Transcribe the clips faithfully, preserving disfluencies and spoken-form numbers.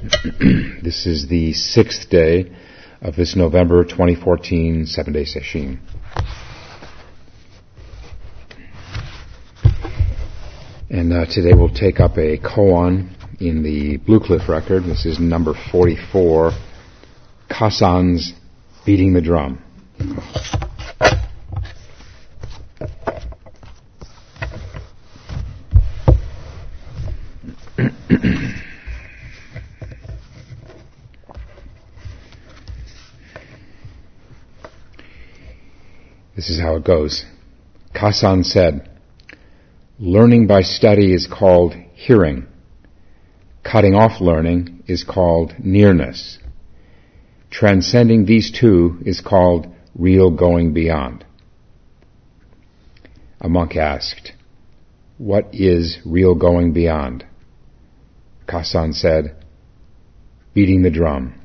This is the sixth day of this November twenty fourteen seven-day session. And uh, today we'll take up a koan in the Blue Cliff record. This is number forty-four, Kasan's Beating the Drum. This is how it goes. Kasan said, "Learning by study is called hearing. Cutting off learning is called nearness. Transcending these two is called real going beyond." A monk asked, "What is real going beyond?" Kasan said, "Beating the drum."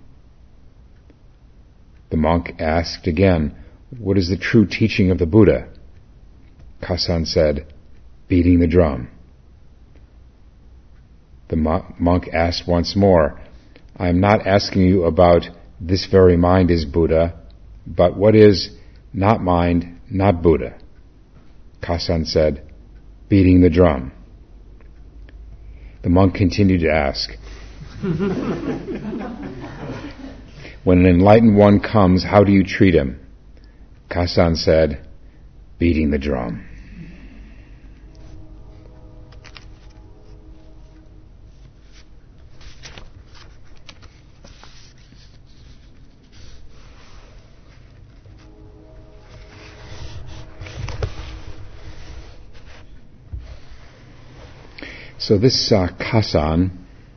The monk asked again, "What is the true teaching of the Buddha?" Kasan said, "Beating the drum." The mo- monk asked once more, "I am not asking you about this very mind is Buddha, but what is not mind, not Buddha?" Kasan said, "Beating the drum." The monk continued to ask, "When an enlightened one comes, how do you treat him?" Kasan said, "Beating the drum." So this uh, Kasan,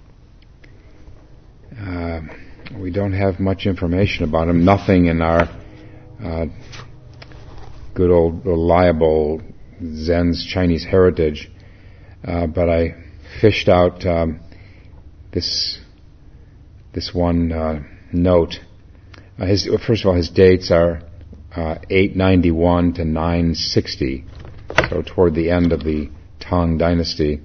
uh, we don't have much information about him, nothing in our uh, good old reliable Zen's Chinese heritage, uh, but I fished out um, this this one uh, note. Uh, his, first of all, his dates are uh, eight ninety-one to nine sixty, so toward the end of the Tang Dynasty.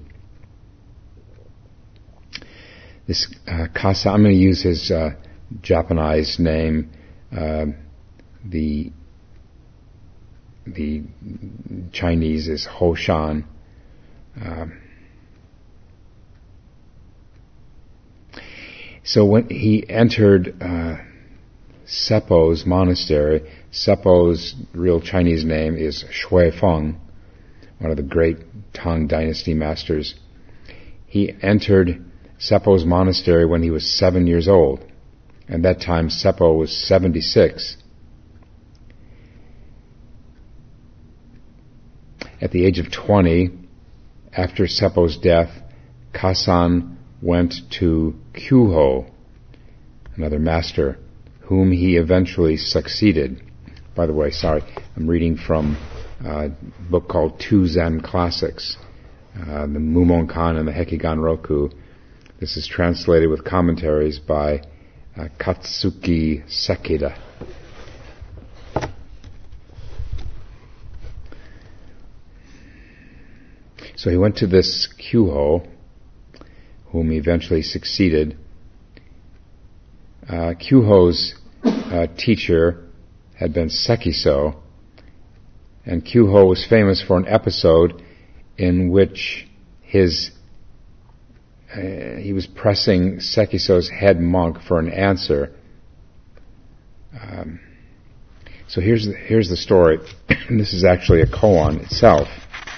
This uh, Kasa, I'm going to use his uh, Japanese name. Uh, the the Chinese is Hoshan. Uh, so when he entered uh, Seppo's monastery, Seppo's real Chinese name is Shui Feng, one of the great Tang Dynasty masters. He entered Seppo's monastery when he was seven years old. At that time, Seppo was seventy-six. At the age of twenty, after Seppo's death, Kasan went to Kyuho, another master, whom he eventually succeeded. By the way, sorry, I'm reading from a book called Two Zen Classics, uh, the Mumonkan and the Hekigan Roku. This is translated with commentaries by uh, Katsuki Sekida. So he went to this Kyuho, whom he eventually succeeded. Uh, Kyuho's uh, teacher had been Sekiso, and Kyuho was famous for an episode in which his Uh, he was pressing Sekiso's head monk for an answer. Um, so here's the, here's the story. This is actually a koan itself.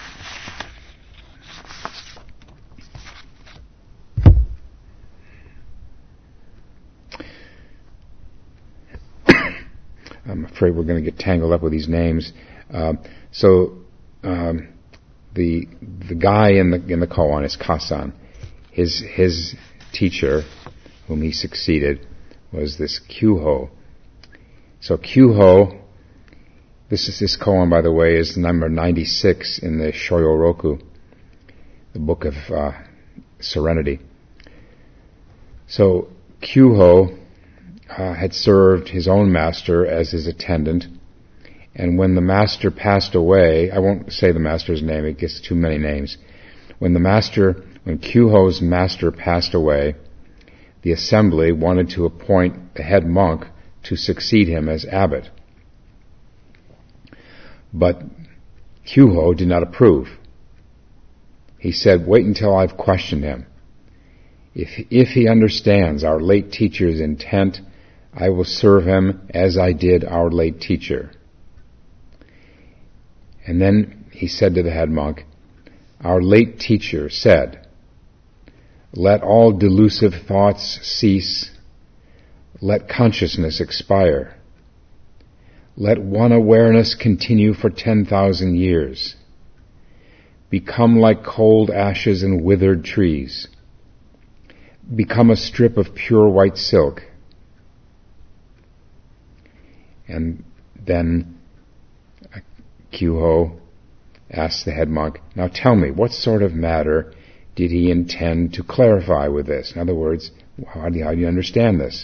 I'm afraid we're going to get tangled up with these names. Uh, so um, the the guy in the in the koan is Kasan. His his teacher, whom he succeeded, was this Kyuho. So Kyuho, this is this koan, by the way, is number ninety-six in the Shoyoroku, the book of uh, Serenity. So Kyuho uh, had served his own master as his attendant, and when the master passed away, I won't say the master's name, it gets too many names. When the master, when Kyuho's master passed away, the assembly wanted to appoint the head monk to succeed him as abbot. But Kyuho did not approve. He said, "Wait until I've questioned him. If, if he understands our late teacher's intent, I will serve him as I did our late teacher." And then he said to the head monk, "Our late teacher said, 'Let all delusive thoughts cease. Let consciousness expire. Let one awareness continue for ten thousand years. Become like cold ashes and withered trees. Become a strip of pure white silk.'" And then Kyuho asked the head monk, "Now tell me, what sort of matter did he intend to clarify with this? In other words, how do you, how do you understand this?"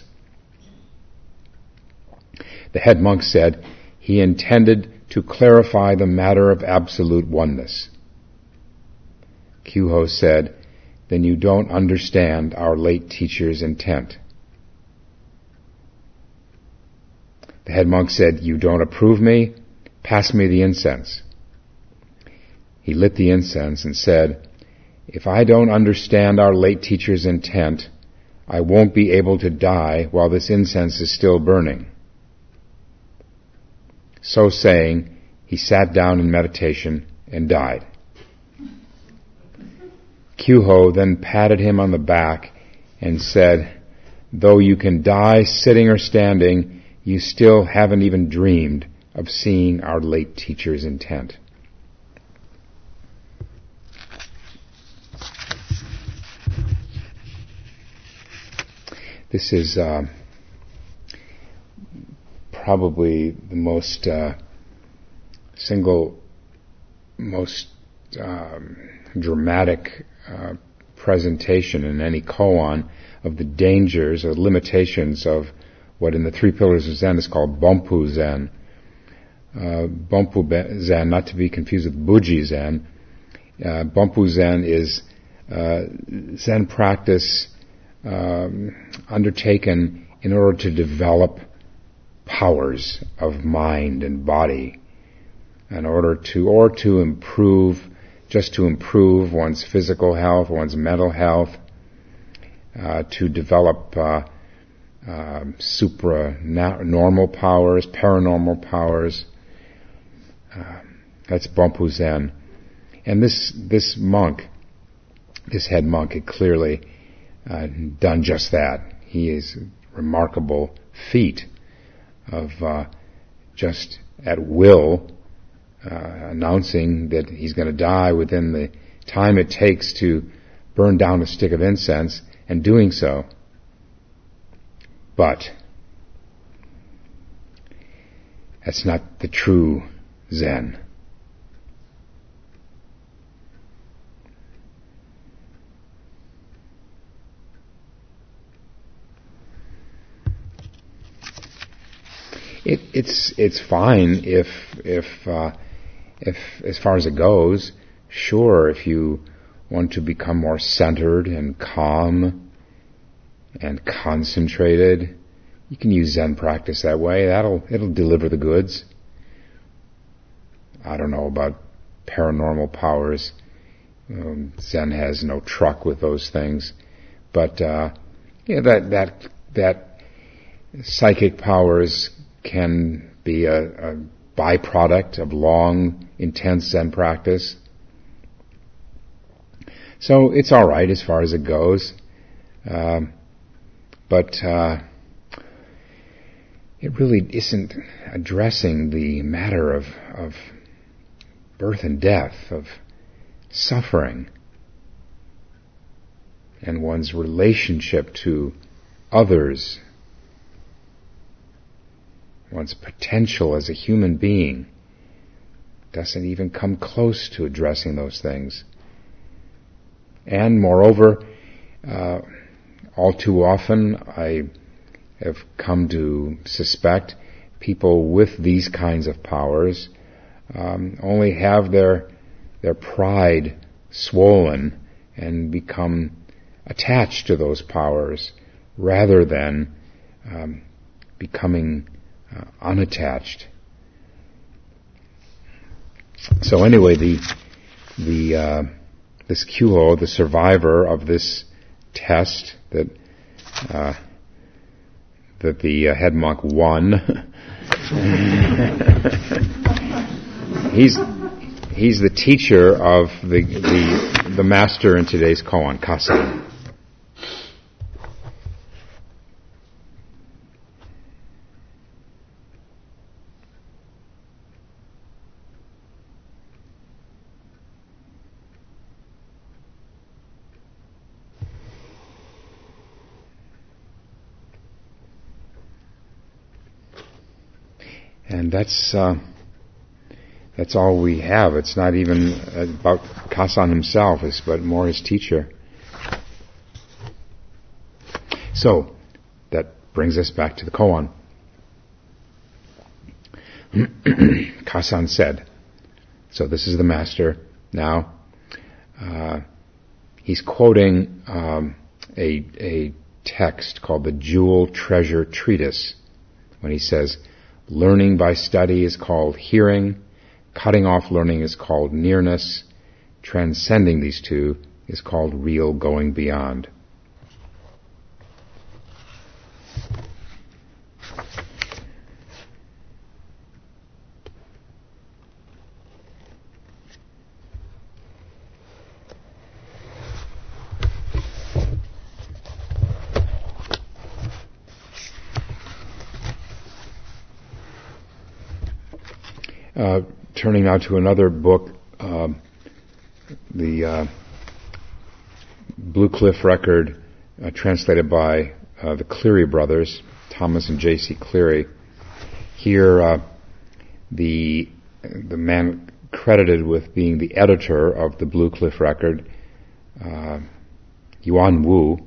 The head monk said, "He intended to clarify the matter of absolute oneness." Kyuho said, "Then you don't understand our late teacher's intent." The head monk said, "You don't approve me? Pass me the incense." He lit the incense and said, "If I don't understand our late teacher's intent, I won't be able to die while this incense is still burning." So saying, he sat down in meditation and died. Kyuho then patted him on the back and said, "Though you can die sitting or standing, you still haven't even dreamed of seeing our late teacher's intent." This is uh, probably the most uh, single, most um, dramatic uh, presentation in any koan of the dangers or limitations of what in the three pillars of Zen is called Bonpu Zen. Uh, Bonpu Zen, not to be confused with Buji Zen. Uh, Bonpu Zen is uh, Zen practice um, undertaken in order to develop powers of mind and body, in order to, or to improve, just to improve one's physical health, one's mental health, uh, to develop uh, uh, supra-normal powers, paranormal powers. Uh, that's Bonpu Zen. And this, this monk, this head monk, had clearly uh, done just that. He is a remarkable feat of uh, just at will uh, announcing that he's going to die within the time it takes to burn down a stick of incense, and doing so. But that's not the true Zen. It, it's it's fine if if uh, if as far as it goes. Sure, if you want to become more centered and calm and concentrated, you can use Zen practice that way. That'll it'll deliver the goods. I don't know about paranormal powers. Um, Zen has no truck with those things, but uh, yeah, that that that psychic powers can be a, a byproduct of long, intense Zen practice. So it's all right as far as it goes, um, but uh, it really isn't addressing the matter of, of birth and death, of suffering, and one's relationship to others, one's potential as a human being. Doesn't even come close to addressing those things. And moreover, uh, all too often I have come to suspect people with these kinds of powers um, only have their their pride swollen and become attached to those powers rather than um, becoming uh, unattached. So anyway, the the uh, this Kyu-ho, the survivor of this test that uh, that the uh, head monk won, he's he's the teacher of the the the master in today's koan, Kasan. And that's uh, that's all we have. It's not even about Kasan himself, it's but more his teacher. So that brings us back to the koan. Kasan said, so this is the master now. Uh, he's quoting um, a a text called the Jewel Treasure Treatise when he says, learning by study is called hearing, cutting off learning is called nearness, transcending these two is called real going beyond. Uh, turning now to another book, uh, the uh, Blue Cliff Record, uh, translated by uh, the Cleary brothers, Thomas and J C Cleary. Here, uh, the the man credited with being the editor of the Blue Cliff Record, uh, Yuan Wu,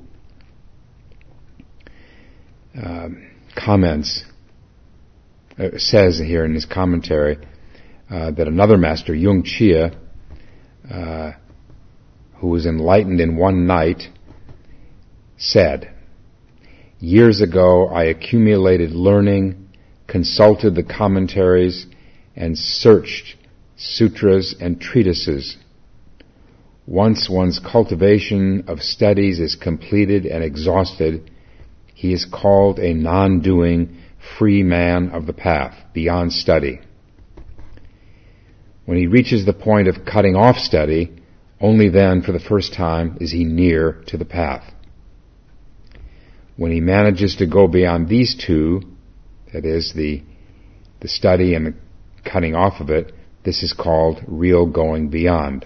uh, comments, uh, says here in his commentary, Uh, that another master, Yung Chia, uh, who was enlightened in one night, said, years ago I accumulated learning, consulted the commentaries, and searched sutras and treatises. Once one's cultivation of studies is completed and exhausted, he is called a non-doing, free man of the path, beyond study. When he reaches the point of cutting off study, only then, for the first time, is he near to the path. When he manages to go beyond these two, that is, the the study and the cutting off of it, this is called real going beyond.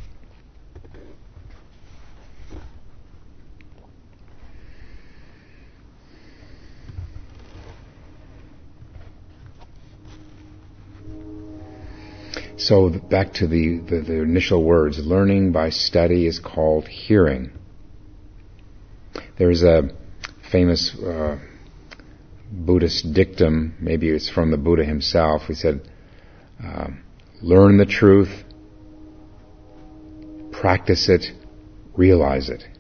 So back to the, the, the initial words, learning by study is called hearing. There's a famous uh, Buddhist dictum, maybe it's from the Buddha himself. He said, uh, learn the truth, practice it, realize it.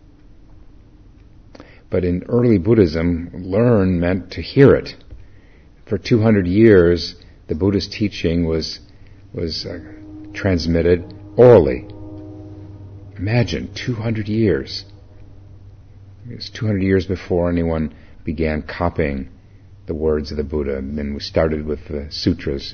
But in early Buddhism, learn meant to hear it. For two hundred years, the Buddhist teaching was was uh, transmitted orally. Imagine, two hundred years. It was two hundred years before anyone began copying the words of the Buddha, and then we started with the sutras.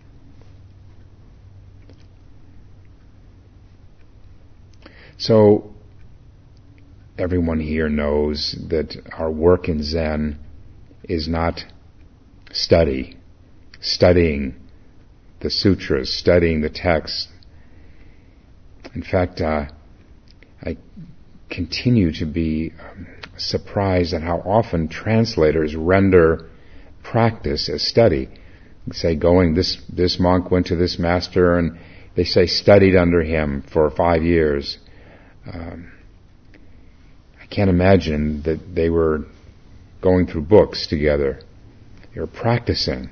So, everyone here knows that our work in Zen is not study, studying the sutras, studying the text. In fact, uh, I continue to be um, surprised at how often translators render practice as study. They say, going, this, this monk went to this master, and they say studied under him for five years. Um, I can't imagine that they were going through books together. They were practicing.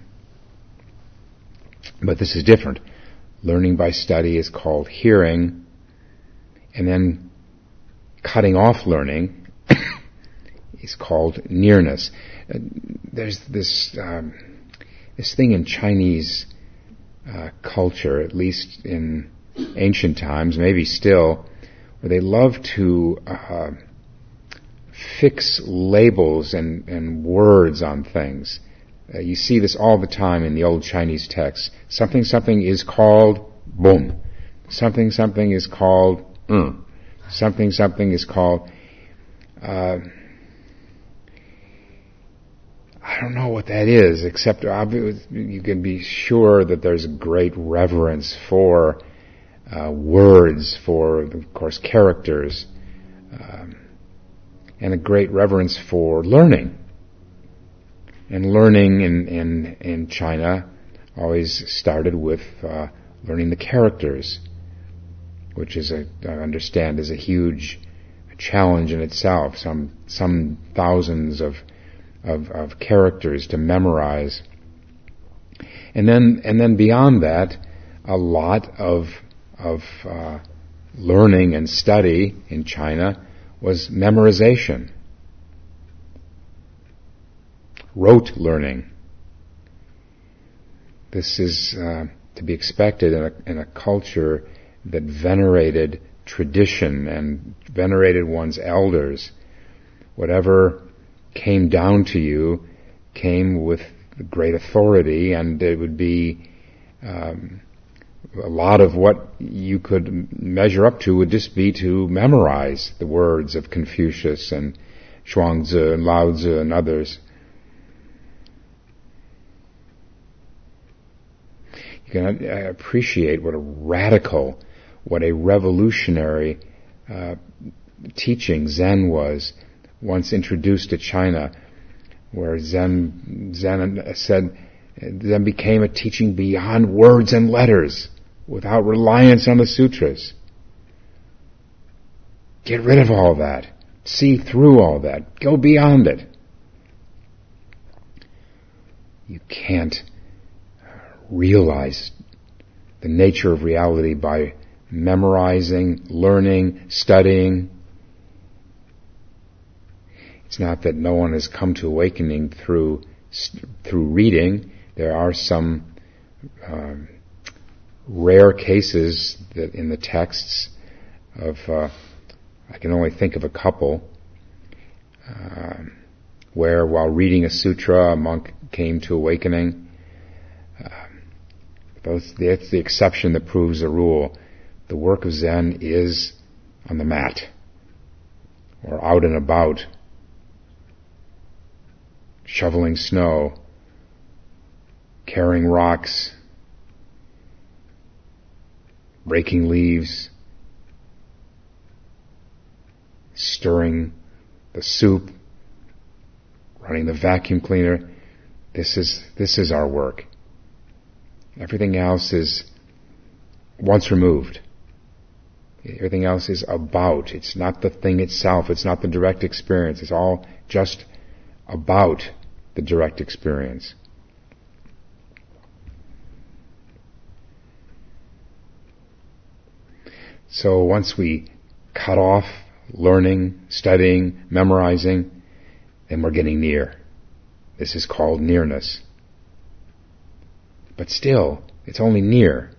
But this is different. Learning by study is called hearing, and then cutting off learning is called nearness. Uh, there's this um, this thing in Chinese uh, culture, at least in ancient times, maybe still, where they love to uh, fix labels and, and words on things. Uh, you see this all the time in the old Chinese texts. Something something is called boom. Something something is called mm. Something something is called uh, I don't know what that is, except you can be sure that there's great reverence for uh, words, for, of course, characters, um, and a great reverence for learning. And learning in, in, in China always started with uh, learning the characters, which is, a, I understand, is a huge challenge in itself. Some some thousands of of, of characters to memorize, and then and then beyond that, a lot of of uh, learning and study in China was memorization, rote learning. This is uh, to be expected in a, in a culture that venerated tradition and venerated one's elders. Whatever came down to you came with great authority, and it would be um, a lot of what you could measure up to would just be to memorize the words of Confucius and Chuangzi and Lao Tzu and others. You can appreciate what a radical, what a revolutionary uh, teaching Zen was once introduced to China, where Zen, Zen said, Zen became a teaching beyond words and letters, without reliance on the sutras. Get rid of all that. See through all that. Go beyond it. You can't realize the nature of reality by memorizing, learning, studying. It's not that no one has come to awakening through through reading. There are some um, rare cases that in the texts of, uh, I can only think of a couple, uh, where while reading a sutra, a monk came to awakening. Uh, those, that's the exception that proves the rule. The work of Zen is on the mat, or out and about, shoveling snow, carrying rocks, breaking leaves, stirring the soup, running the vacuum cleaner. This is this is our work. Everything else is once removed. Everything else is about. It's not the thing itself. It's not the direct experience. It's all just about the direct experience. So once we cut off learning, studying, memorizing, then we're getting near. This is called nearness. But still, it's only near.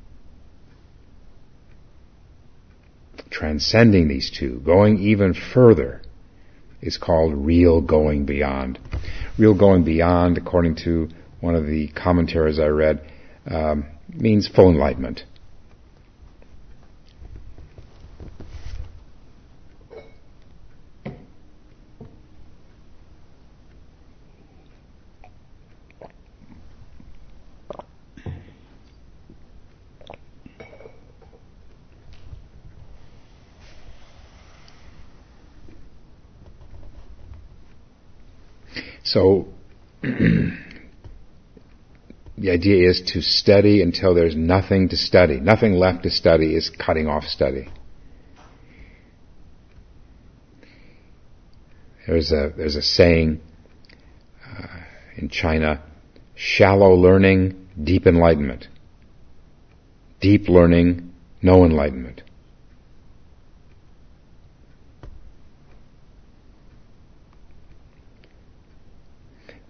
Transcending these two, going even further, is called real going beyond. Real going beyond, according to one of the commentaries I read, um, means full enlightenment. So, the idea is to study until there's nothing to study. Nothing left to study is cutting off study. There's a, there's a saying uh, in China, shallow learning, deep enlightenment. Deep learning, no enlightenment.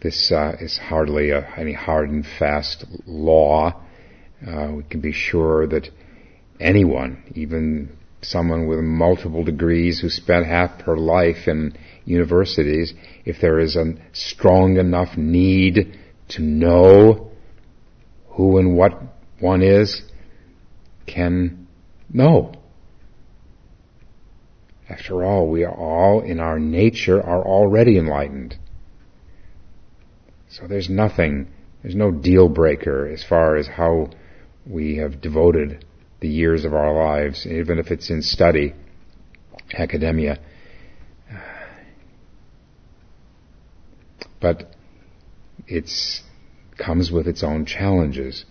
this uh, is hardly a, any hard and fast law. Uh, we can be sure that anyone, even someone with multiple degrees who spent half her life in universities, if there is a strong enough need to know who and what one is, can know. After all, we are all, in our nature, are already enlightened. So there's nothing, there's no deal breaker as far as how we have devoted the years of our lives, even if it's in study, academia. But it's comes with its own challenges.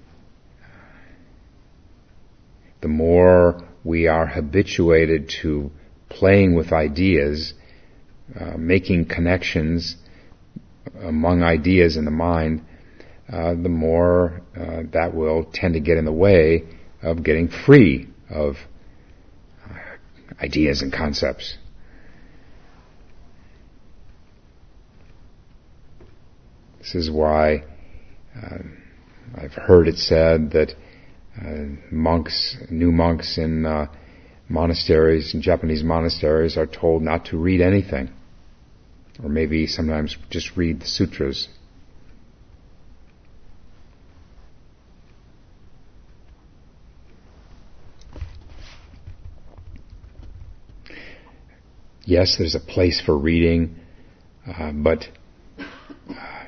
The more we are habituated to playing with ideas, uh, making connections among ideas in the mind, uh, the more uh, that will tend to get in the way of getting free of uh, ideas and concepts. This is why uh, I've heard it said that uh, monks, new monks in uh, monasteries, in Japanese monasteries, are told not to read anything, or maybe sometimes just read the sutras. Yes, there's a place for reading, uh, but uh,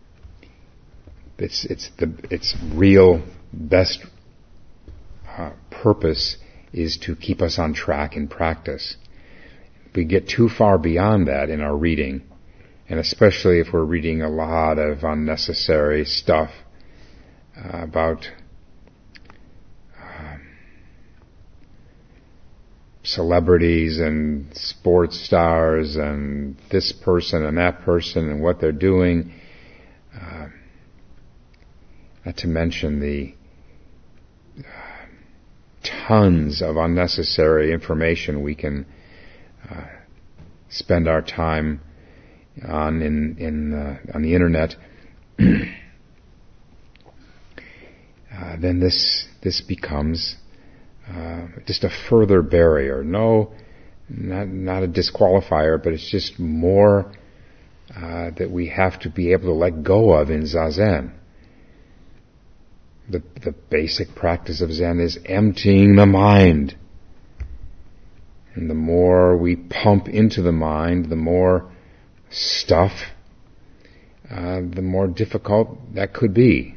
it's it's the its real best uh, purpose is to keep us on track in practice. If we get too far beyond that in our reading, and especially if we're reading a lot of unnecessary stuff uh, about uh, celebrities and sports stars and this person and that person and what they're doing, uh, not to mention the uh, tons of unnecessary information we can uh, spend our time on in in uh, on the internet, uh, then this this becomes uh, just a further barrier. No, not not a disqualifier, but it's just more uh, that we have to be able to let go of in Zazen. The the basic practice of Zen is emptying the mind. And the more we pump into the mind, the more stuff, uh, the more difficult that could be.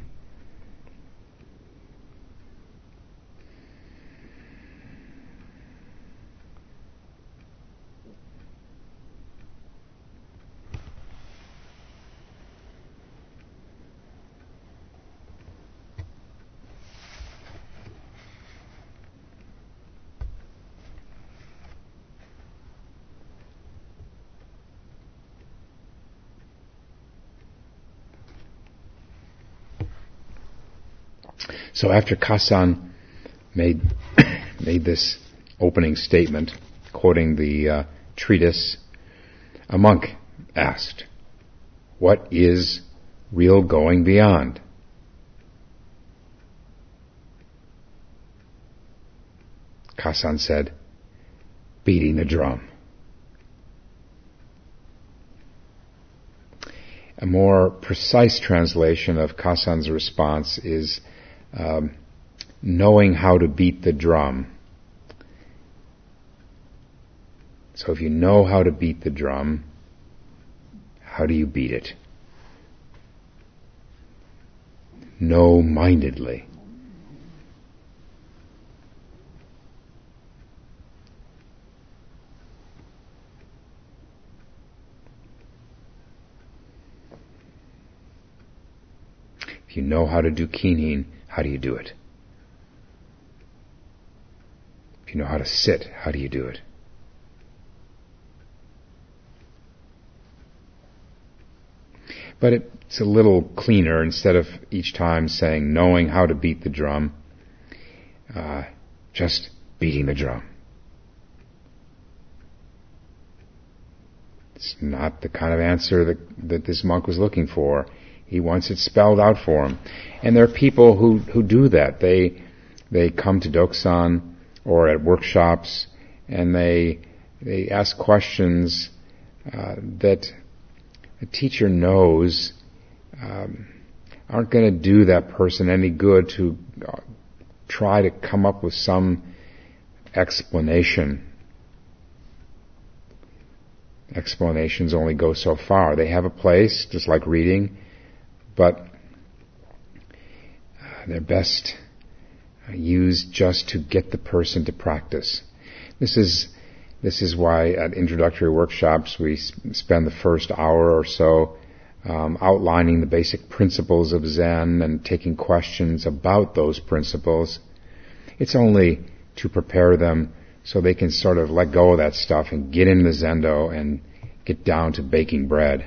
So after Kasan made made this opening statement, quoting the uh, treatise, a monk asked, "What is real going beyond?" Kasan said, "Beating the drum." A more precise translation of Kasan's response is Um, knowing how to beat the drum. So if you know how to beat the drum, how do you beat it? Know-mindedly. If you know how to do kinin, how do you do it? If you know how to sit, how do you do it? But it's a little cleaner. Instead of each time saying knowing how to beat the drum, uh, just beating the drum. It's not the kind of answer that, that this monk was looking for. He wants it spelled out for him. And there are people who, who do that. They, they come to Doksan or at workshops and they, they ask questions, uh, that a teacher knows, um, aren't going to do that person any good to uh, try to come up with some explanation. Explanations only go so far. They have a place, just like reading, but uh, they're best used just to get the person to practice. This is this is why at introductory workshops we spend the first hour or so um, outlining the basic principles of Zen and taking questions about those principles. It's only to prepare them so they can sort of let go of that stuff and get into the Zendo and get down to baking bread.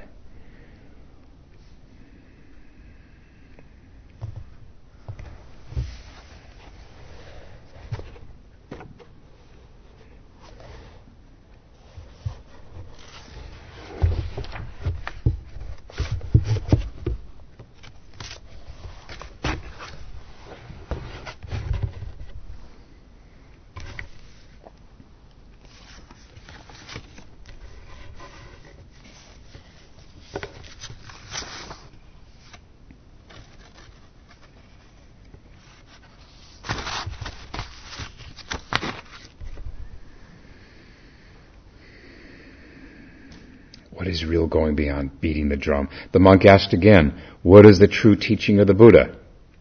What is real going beyond beating the drum? The monk asked again, what is the true teaching of the Buddha?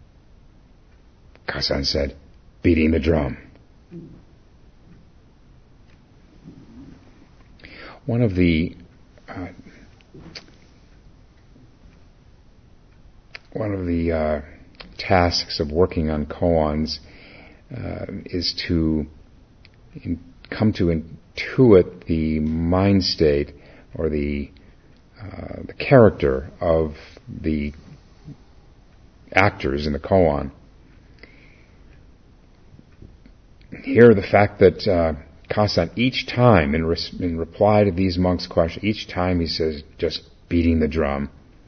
Kasan said, beating the drum. One of the uh, one of the uh, tasks of working on koans uh, is to in, come to intuit the mind state or the uh, the character of the actors in the koan. Here, the fact that uh, Kasan, each time, in, res- in reply to these monks' questions, each time he says, just beating the drum,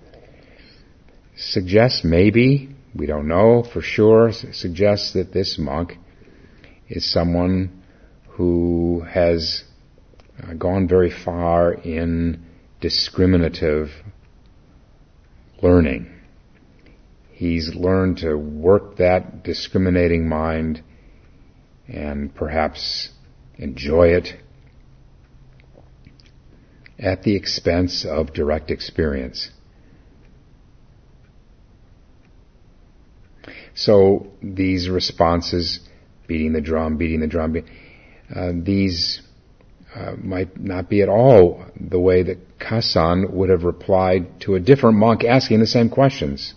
suggests maybe, we don't know for sure, suggests that this monk is someone who has Uh, gone very far in discriminative learning. He's learned to work that discriminating mind and perhaps enjoy it at the expense of direct experience. So these responses, beating the drum, beating the drum, uh, these Uh, might not be at all the way that Kasan would have replied to a different monk asking the same questions.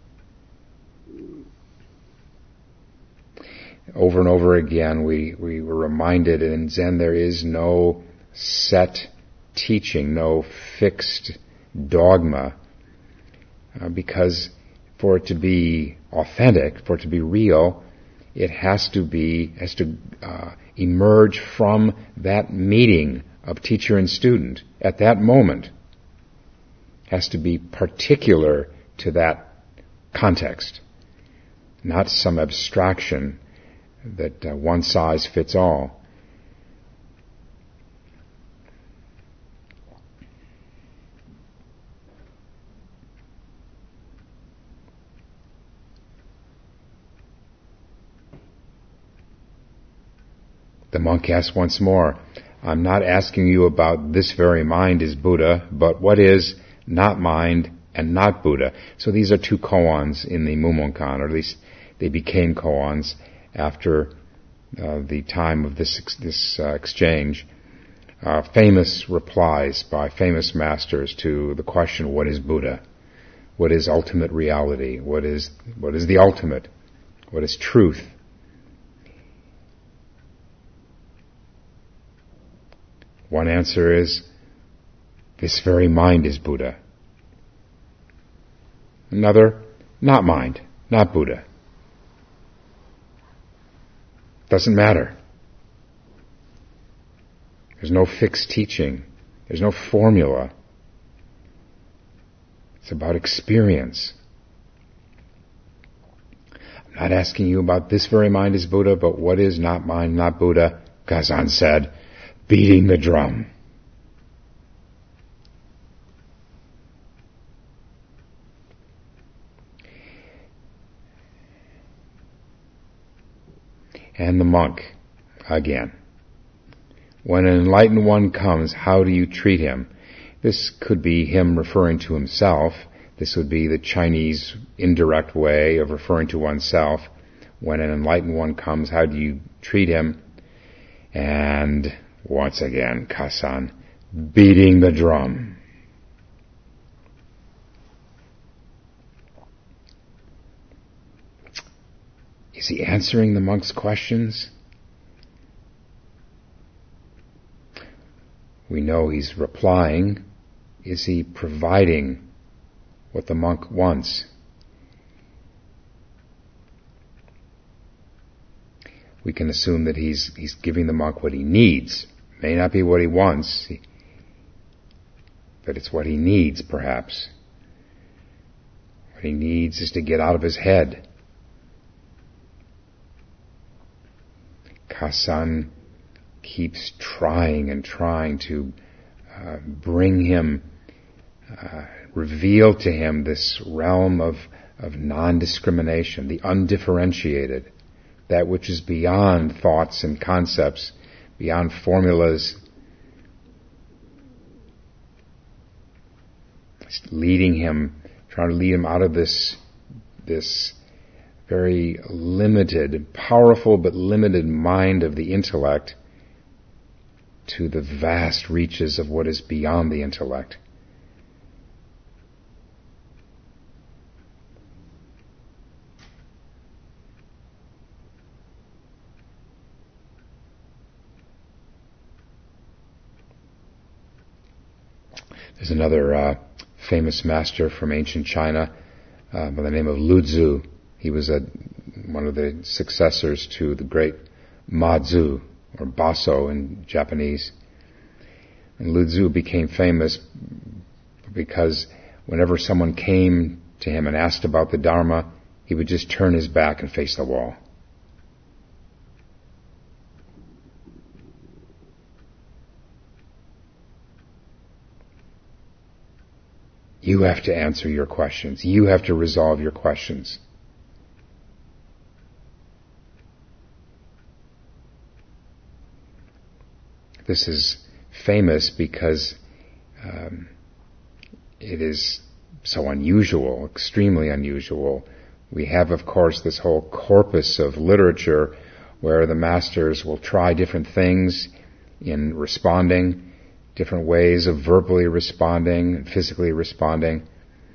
Over and over again, we, we were reminded in Zen there is no set teaching, no fixed dogma, uh, because for it to be authentic, for it to be real, it has to be, has to uh, emerge from that meeting of teacher and student at that moment. Has to be particular to that context, not some abstraction that uh, one size fits all. The monk asks once more, I'm not asking you about this very mind is Buddha, but what is not mind and not Buddha? So these are two koans in the Mumonkan, or at least they became koans after uh, the time of this this uh, exchange. Uh, famous replies by famous masters to the question, what is Buddha? What is ultimate reality? What is what is the ultimate? What is truth? One answer is, this very mind is Buddha. Another, not mind, not Buddha. Doesn't matter. There's no fixed teaching. There's no formula. It's about experience. I'm not asking you about this very mind is Buddha, but what is not mind, not Buddha? Kazan said, beating the drum. And the monk, again. When an enlightened one comes, how do you treat him? This could be him referring to himself. This would be the Chinese indirect way of referring to oneself. When an enlightened one comes, how do you treat him? And once again, Kazan, beating the drum. Is he answering the monk's questions? We know he's replying. Is he providing what the monk wants? We can assume that he's he's giving the monk what he needs. May not be what he wants, but it's what he needs, perhaps. What he needs is to get out of his head. Kazan keeps trying and trying to uh, bring him, uh, reveal to him this realm of, of non-discrimination, the undifferentiated, that which is beyond thoughts and concepts, beyond formulas. It's leading him, trying to lead him out of this, this very limited, powerful but limited mind of the intellect to the vast reaches of what is beyond the intellect. There's another uh, famous master from ancient China uh, by the name of Lu Tzu. He was a, one of the successors to the great Ma Tzu, or Baso in Japanese. And Lu Tzu became famous because whenever someone came to him and asked about the Dharma, he would just turn his back and face the wall. You have to answer your questions. You have to resolve your questions. This is famous because um, it is so unusual, extremely unusual. We have, of course, this whole corpus of literature where the masters will try different things in responding, different ways of verbally responding and physically responding.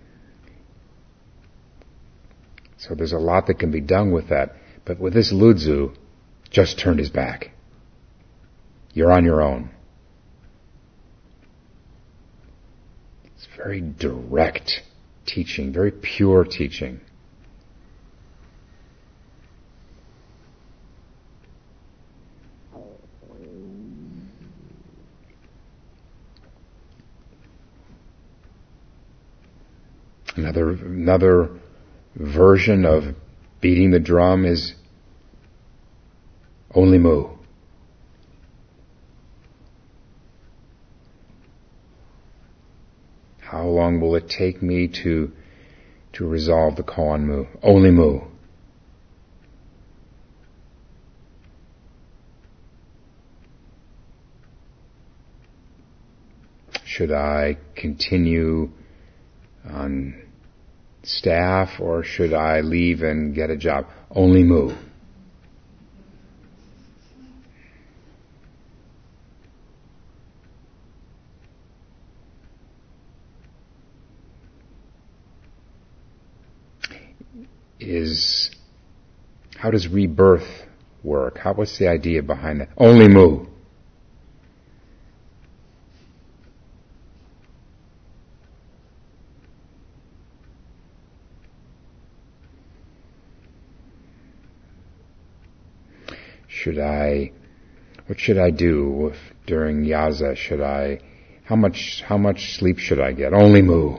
So there's a lot that can be done with that. But with this Lu Tzu, just turned his back. You're on your own. It's very direct teaching, very pure teaching. Another another version of beating the drum is only mu. How long will it take me to to resolve the koan mu? Only mu. Should I continue on staff or should I leave and get a job? Only mu. Is how does rebirth work? How, what's the idea behind that? Only mu. Should I, what should I do if during yaza? Should I How much, how much sleep should I get? Only mu.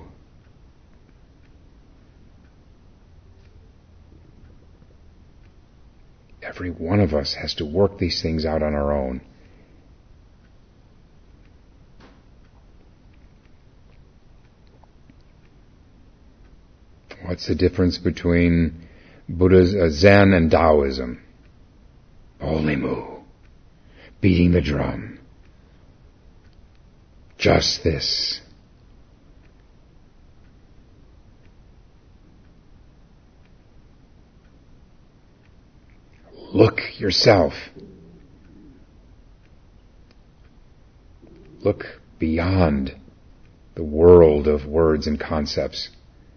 Every one of us has to work these things out on our own. What's the difference between Buddha's uh, Zen and Taoism? Only mu. Beating the drum. Just this. Look yourself. Look beyond the world of words and concepts.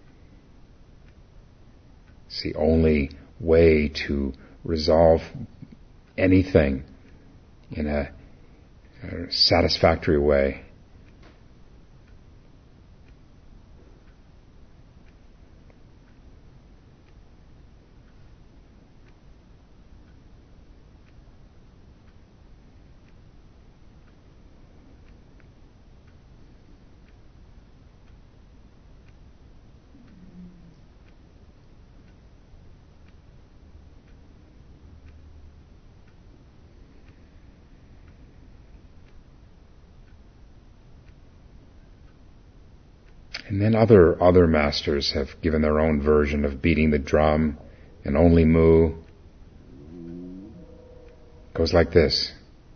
It's the only way to resolve anything in a, a satisfactory way. And then other other masters have given their own version of beating the drum and only mu. It goes like this.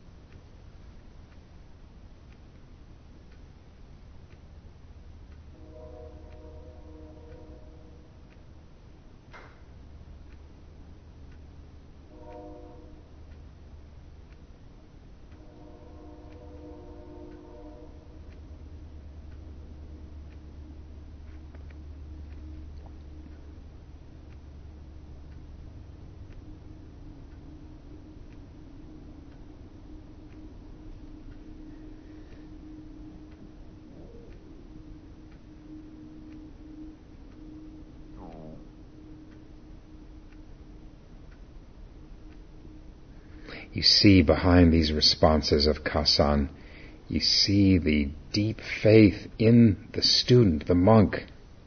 You see behind these responses of Kasan, you see the deep faith in the student, the monk.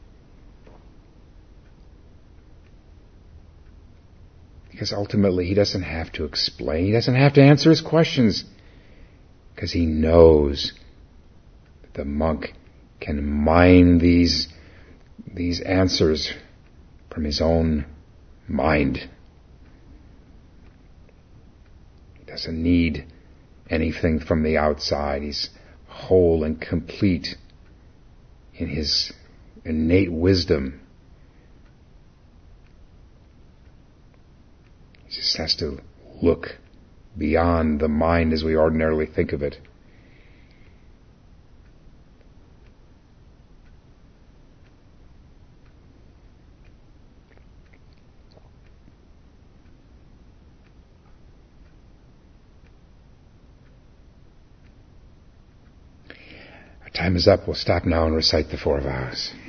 Because ultimately he doesn't have to explain, he doesn't have to answer his questions, because he knows that the monk can mine these, these answers from his own mind. Doesn't need anything from the outside. He's whole and complete in his innate wisdom. He just has to look beyond the mind as we ordinarily think of it. Time is up. We'll stop now and recite the four vows.